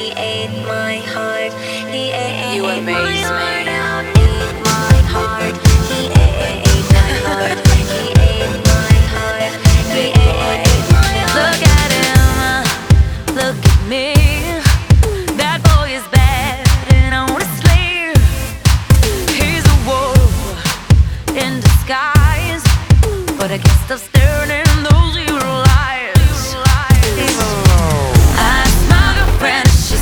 He ate my heart. He ate You my amaze heart me. out. Ate my heart. He ate my heart. He ate my heart. He ate my heart. Look at him, look at me. That boy is bad, and honestly, he's a wolf in disguise. But I guess I'm staring in the